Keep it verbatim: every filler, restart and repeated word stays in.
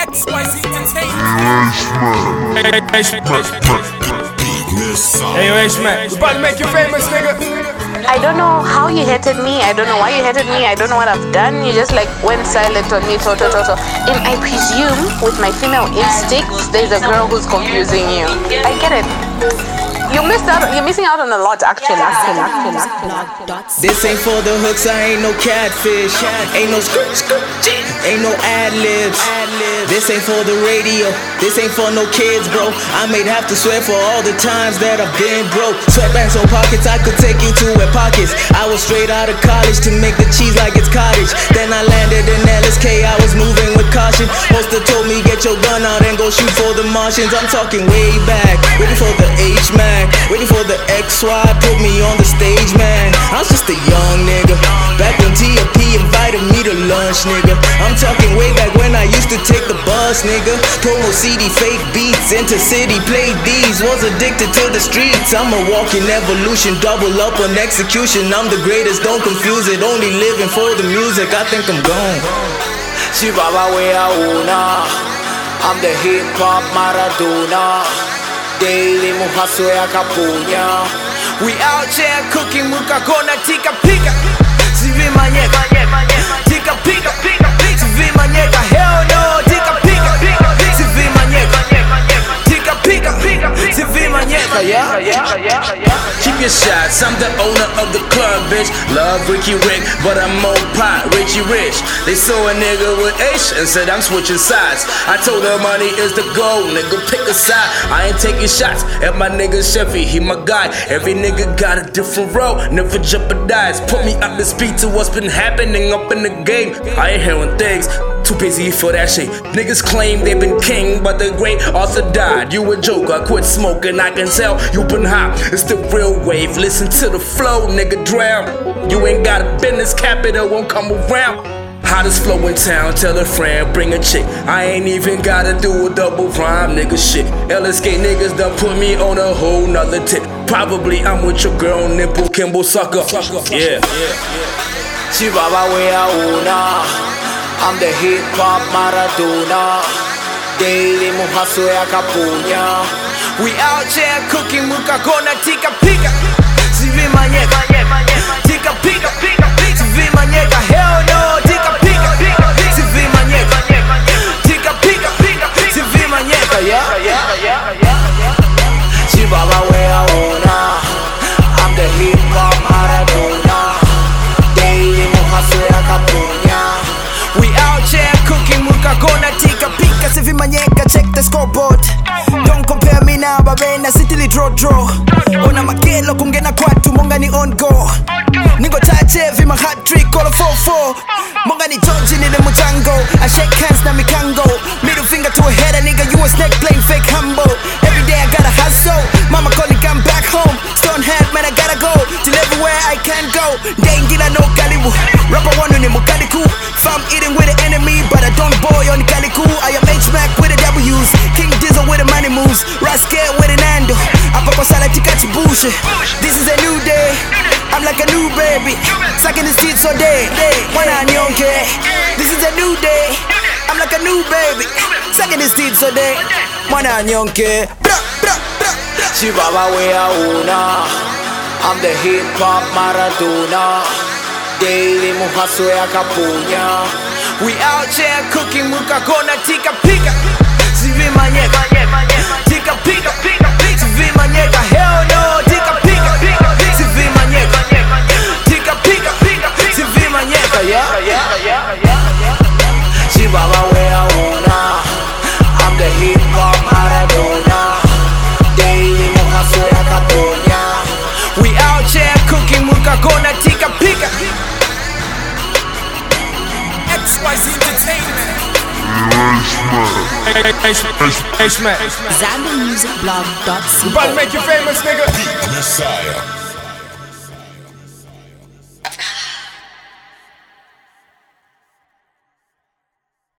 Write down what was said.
X Y Z Entertainment. Hey, yo, H-Man, we about to make you famous, nigga. I don't know how you hated me. I don't know why you hated me. I don't know what I've done. You just like went silent on me, to, to, to, to. And I presume with my female instincts, there's a girl who's confusing you. I get it. You missed out. You're missing out on a lot, actually. actually, actually, actually. This ain't for the hooks. I ain't no catfish. Ain't no skirt, skirt, ain't no ad libs. This ain't for the radio. This ain't for no kids, bro. I may have to swear for all the times that I've been broke. Sweatbands on pockets, I could take you to where pockets. I was straight out of college to make the cheese like it's cottage. Then I landed in L S K. I was moving with caution. Poster told me get your gun out and go shoot for the Martians. I'm talking way back, waiting for the H-Man. Waiting for the X Y, put me on the stage, man. I was just a young nigga, back when T F P invited me to lunch, nigga. I'm talking way back when I used to take the bus, nigga. Promo C D, fake beats, intercity, played these. Was addicted to the streets. I'm a walking evolution, double up on execution. I'm the greatest, don't confuse it. Only living for the music, I think I'm gone. Chibaba wea una, I'm the hip hop Maradona. Daily muhaswe akapunya. We out here cooking muka kona tika pika. Sivi manyeka tika pika. Sivi manyeka hell no tika pika. Sivi manyeka tika pika. Sivi manyeka yeah. Keep your shots, I'm the owner of the club, bitch. Love Ricky Rick, but I'm on pot, Richie Rich. They saw a nigga with H and said I'm switching sides. I told her money is the goal, nigga, pick a side. I ain't taking shots at my nigga Chevy, he my guy. Every nigga got a different role, never jeopardize. Put me up to speed to what's been happening up in the game. I ain't hearing things, too busy for that shit. Niggas claim they been king, but the great Arthur died. You a joke, I quit smoking, I can tell you been hot. It's the real wave, listen to the flow, nigga, drown. You ain't got a business, capital won't come around. Hottest flow in town, tell a friend, bring a chick. I ain't even gotta do a double rhyme, nigga, shit. L S K niggas done put me on a whole nother tip. Probably I'm with your girl, nipple, Kimbo sucker. Yeah. Chibaba wea una, I'm the hip hop Maradona. Daily muhaswe akapunya. We out here cooking muka kona tika pika. Sivi manyeka tika pika. Sivi manyeka hell no tika pika. Sivi manyeka tika pika. Sivi manyeka yeah. Chibaba wea una, I'm the hip hop Maradona. Daily muhaswe akapunya. We out here cooking muka kona tika pika. Sivi manyeka, check the scoreboard. Don't compare me now, babena sitili draw draw. Ona makelo kungena kwatu, monga ni on go. Ningo tate vi my hat trick, all a four four. Monga ni George ni the mutango. I shake hands na mikango. Middle finger to a head, a nigga, you a snake playing fake humble. Every day I gotta hustle. Mama calling, come back home. Stone head, man, I gotta go. Till everywhere I can go. Dengila no kalibu. Rapper one ni mukaliku. Fam eating with the enemy, but I don't boy on kaliku. I am H-Mac with the W's. King Dizzle with the money moves. Rascal with an ando. Apapa salatika chibushe. This is a new day. I'm like a new baby. Sucking the seeds all day. Wana nyonke. This is a new day. I'm like a new baby. Sucking the seeds all day. Wana nyonke. Chibaba wea una, I'm the hip hop Maradona. Daily muhaswe akapunya. We out here cooking muka kona tika pika. Sivi manyeka tika pika. Sivi manyeka hell no tika pika. Sivi manyeka tika pika. Sivi manyeka yeah. Chibaba wea una, I'm the hip hop Maradona. Daily muhaswe akapunya. We out here cooking muka kona tika pika. X Y Z Entertainment. H-Man. Zambia Music Blog dot C O. We about to make you famous, nigga. Messiah.